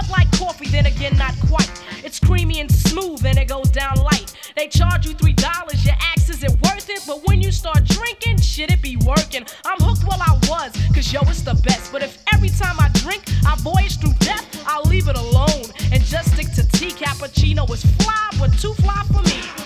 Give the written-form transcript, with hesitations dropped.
up like coffee, then again not quite. It's creamy and smooth and it goes down light. They charge you $3, you ask is it worth it? But when you start drinking, shit it be working. I'm hooked while I was, cause yo it's the best. But if every time I drink, I voyage through death, I'll leave it alone and just stick to tea. Cappuccino is fly, but too fly for me.